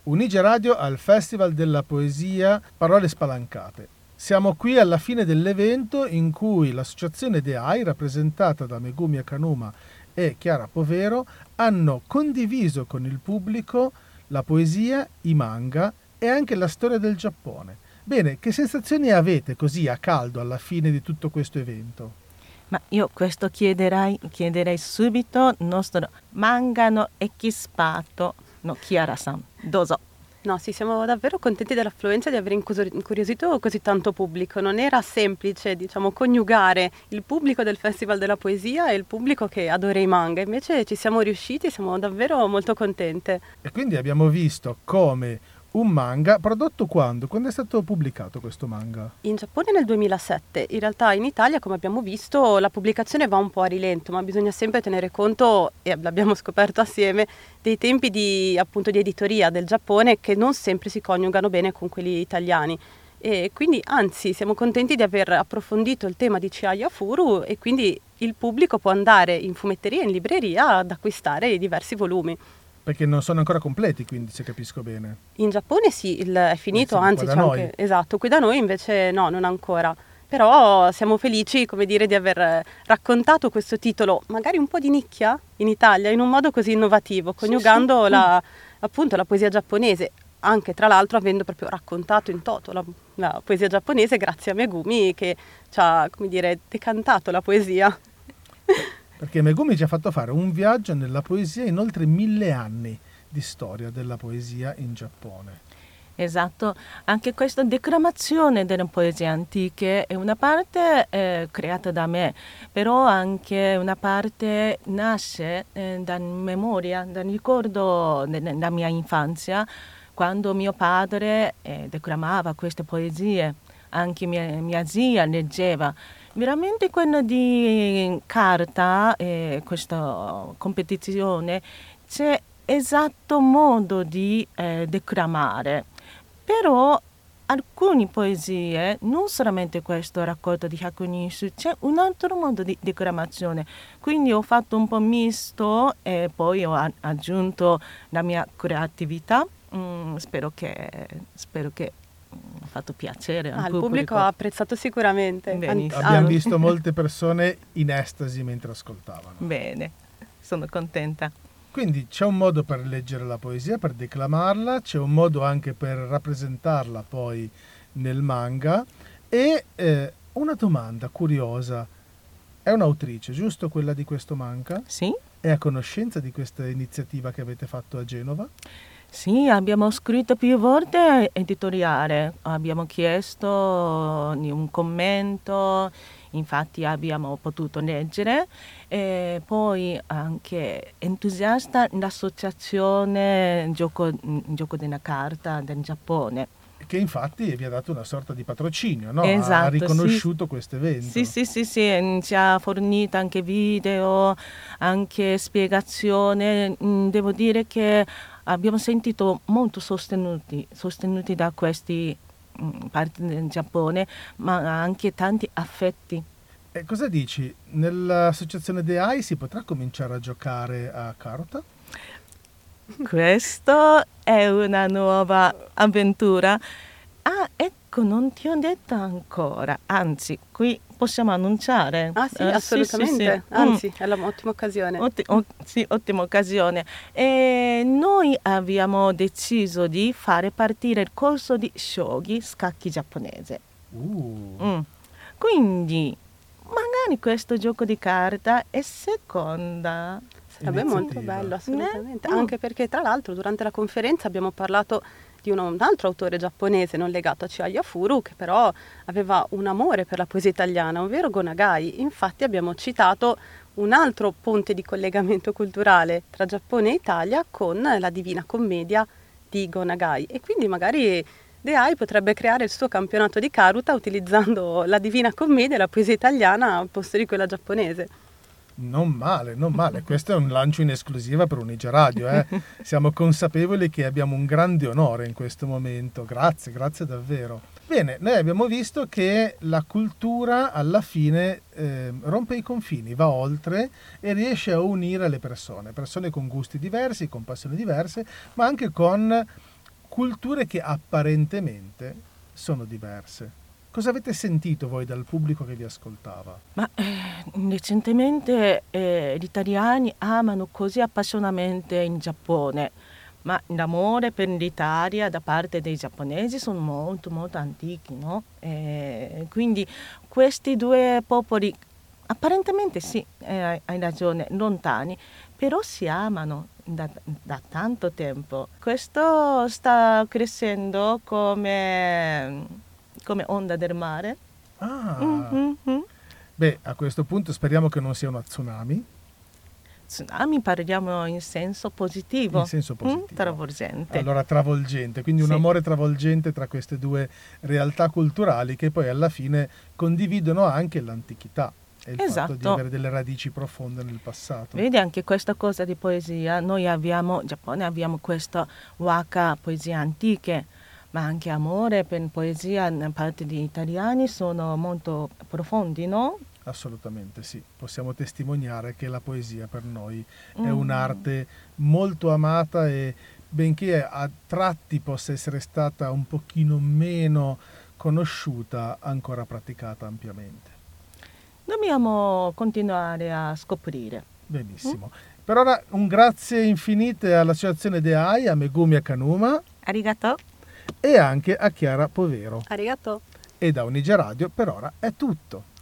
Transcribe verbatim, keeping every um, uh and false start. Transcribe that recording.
Unige Radio al Festival della Poesia Parole Spalancate. Siamo qui alla fine dell'evento in cui l'associazione D E A I, rappresentata da Megumi Akanuma e Chiara Povero, hanno condiviso con il pubblico la poesia, i manga e anche la storia del Giappone. Bene, che sensazioni avete così a caldo alla fine di tutto questo evento? Ma io questo chiederei, chiederei subito il nostro manga no esperto, no Chiara-san. Dozo. No, sì, siamo davvero contenti dell'affluenza e di aver incuriosito così tanto pubblico. Non era semplice, diciamo, coniugare il pubblico del Festival della Poesia e il pubblico che adora i manga. Invece ci siamo riusciti, siamo davvero molto contente. E quindi abbiamo visto come un manga prodotto quando? Quando è stato pubblicato questo manga? In Giappone nel duemilasette. In realtà in Italia, come abbiamo visto, la pubblicazione va un po' a rilento, ma bisogna sempre tenere conto, e l'abbiamo scoperto assieme, dei tempi di, appunto, di editoria del Giappone che non sempre si coniugano bene con quelli italiani. E quindi, anzi, siamo contenti di aver approfondito il tema di Chihaya Furu e quindi il pubblico può andare in fumetteria e in libreria ad acquistare i diversi volumi. Perché non sono ancora completi, quindi, se capisco bene. In Giappone sì, il, è finito, eh sì, anzi c'è anche, esatto, qui da noi invece no, non ancora. Però siamo felici, come dire, di aver raccontato questo titolo, magari un po' di nicchia in Italia, in un modo così innovativo, coniugando sì, sì. La, appunto la poesia giapponese, anche tra l'altro avendo proprio raccontato in toto la, la poesia giapponese grazie a Megumi che ci ha, come dire, decantato la poesia. Perché Megumi ci ha fatto fare un viaggio nella poesia in oltre mille anni di storia della poesia in Giappone. Esatto, anche questa declamazione delle poesie antiche è una parte eh, creata da me, però anche una parte nasce eh, da memoria, da ricordo della mia infanzia, quando mio padre eh, declamava queste poesie, anche mia, mia zia leggeva. Veramente quella di carta, eh, questa competizione, c'è esatto modo di eh, declamare, però alcune poesie, non solamente questo raccolto di Hyakunin-shu, c'è un altro modo di declamazione, quindi ho fatto un po' misto e poi ho aggiunto la mia creatività, mm, spero che, spero che ha fatto piacere al ah, pubblico. Il pubblico ha apprezzato sicuramente. Benissimo. Abbiamo visto molte persone in estasi mentre ascoltavano. Bene, sono contenta. Quindi c'è un modo per leggere la poesia, per declamarla, c'è un modo anche per rappresentarla poi nel manga e eh, una domanda curiosa. È un'autrice, giusto, quella di questo manga? Sì. È a conoscenza di questa iniziativa che avete fatto a Genova? Sì, abbiamo scritto più volte editoriale, abbiamo chiesto un commento, infatti abbiamo potuto leggere, e poi anche entusiasta l'associazione Gioco, Gioco della Carta del Giappone. Che infatti vi ha dato una sorta di patrocinio, no? Esatto, ha riconosciuto sì. questo evento. Sì, sì, sì, sì, ci ha fornito anche video, anche spiegazione. Devo dire che abbiamo sentito molto sostenuti, sostenuti da questi parti del Giappone, ma anche tanti affetti. E cosa dici? Nell'associazione D E A I si potrà cominciare a giocare a carta? Questo è una nuova avventura. Ah, ecco, non ti ho detto ancora. Anzi, qui possiamo annunciare. Ah sì, uh, assolutamente. Sì, sì, sì. Anzi, mm. è un'ottima occasione. Otti- o- sì, ottima occasione. E noi abbiamo deciso di fare partire il corso di shogi, scacchi giapponese. Uh. Mm. Quindi, magari questo gioco di carta è seconda. Sarebbe molto bello, assolutamente. Eh? Anche perché, tra l'altro, durante la conferenza abbiamo parlato di uno, un altro autore giapponese non legato a Chihaya Furu, che però aveva un amore per la poesia italiana, ovvero Go Nagai. Infatti abbiamo citato un altro ponte di collegamento culturale tra Giappone e Italia con la Divina Commedia di Go Nagai. E quindi magari D E A I potrebbe creare il suo campionato di karuta utilizzando la Divina Commedia e la poesia italiana al posto di quella giapponese. Non male, non male. Questo è un lancio in esclusiva per Unige Radio. Eh. Siamo consapevoli che abbiamo un grande onore in questo momento. Grazie, grazie davvero. Bene, noi abbiamo visto che la cultura alla fine eh, rompe i confini, va oltre e riesce a unire le persone, persone con gusti diversi, con passioni diverse, ma anche con culture che apparentemente sono diverse. Cosa avete sentito voi dal pubblico che vi ascoltava? Ma eh, recentemente eh, gli italiani amano così appassionatamente in Giappone, ma l'amore per l'Italia da parte dei giapponesi sono molto molto antichi, no? Eh, quindi questi due popoli apparentemente sì, eh, hai ragione, lontani, però si amano da, da tanto tempo. Questo sta crescendo come, come onda del mare. Ah, Mm-hmm. beh, a questo punto speriamo che non sia una tsunami. Tsunami parliamo in senso positivo. In senso positivo. Mm, travolgente. Allora, travolgente, quindi un Sì. amore travolgente tra queste due realtà culturali che poi alla fine condividono anche l'antichità e il Esatto. fatto di avere delle radici profonde nel passato. Vedi anche questa cosa di poesia, noi abbiamo, in Giappone abbiamo questa waka, poesie antiche, ma anche amore per poesia da parte di italiani sono molto profondi, no? Assolutamente sì, possiamo testimoniare che la poesia per noi è Mm. un'arte molto amata e benché a tratti possa essere stata un pochino meno conosciuta, ancora praticata ampiamente. Dobbiamo continuare a scoprire. Benissimo. Per ora un grazie infinite all'associazione D E A I, a Megumi Akanuma Arigato. e anche a Chiara Povero. Arigato. E da Unige Radio per ora è tutto.